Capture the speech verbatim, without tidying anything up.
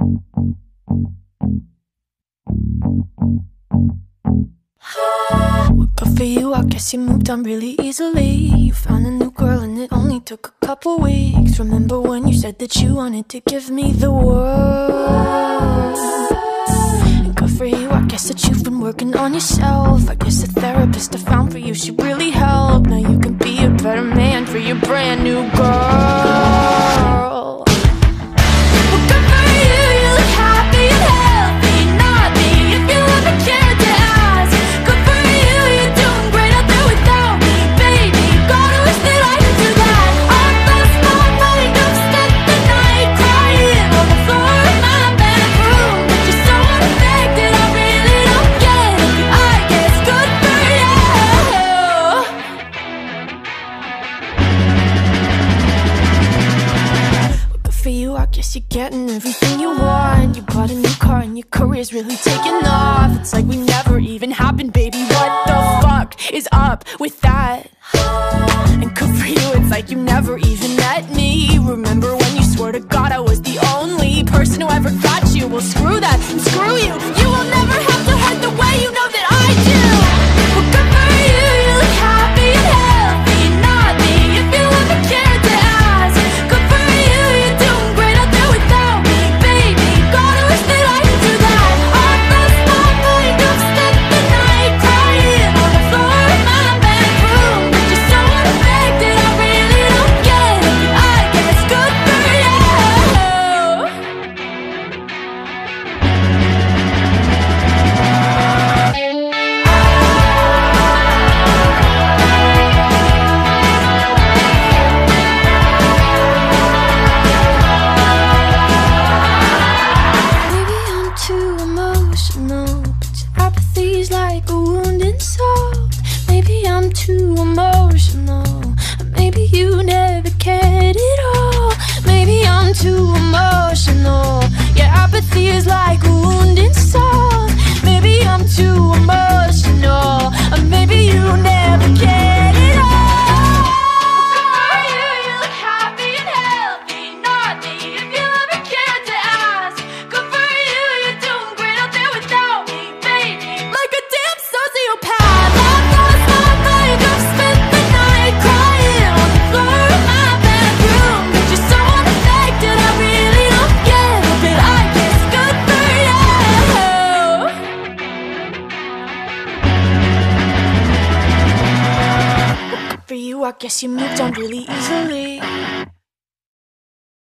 Well, good for you, I guess you moved on really easily. You found a new girl and it only took a couple weeks. Remember when you said that you wanted to give me the world? And good for you, I guess that you've been working on yourself. I guess the therapist I found for you, she really helped. Now you can be a better man for your brand new girl. Well, good for you, you look happy and healthy. Not me, if you ever cared to ask. Good for you, you're doing great out there without me, baby. Gotta wish that I could do that. I lost my mind, I've spent the night crying on the floor of my bedroom. But you're so unaffected, I really don't get it. I guess good for you. Well, good for you, I guess you're getting everything you want. You bought a new car and your career's really taking off. It's like we never even happened, baby. What the fuck is up with that? And good for you, it's like you never even met me. Remember when you swore to God I was the only person who ever got you? Well, screw that and screw you. You will never have to hurt the way you know that I do. Well, good for you, you look happy and healthy. Not me, if you ever cared to ask. Good for you, you're doing great out there without me, baby. Gotta wish that I could do that. I lost my mind, I've spent the night crying on the floor of my bedroom. But you're so unaffected, I really don't get it. I guess good for you. Maybe I'm too emotional, but your apathy's like a wounded soul. Maybe I'm too emotional, or maybe you never cared at all. Maybe I'm too emotional, your apathy is like a wounded soul. Maybe I'm too emotional, or maybe you never cared at all. Good for you, you look happy and healthy. Not me, if you ever cared to ask. Good for you, you're doing great out there without me, baby. Like a damn sociopath, I've lost my mind. I've spent the night crying on the floor of my bedroom. But you're so unaffected, I really don't get it. But I guess good for you. Good for you, I guess you moved on really easily.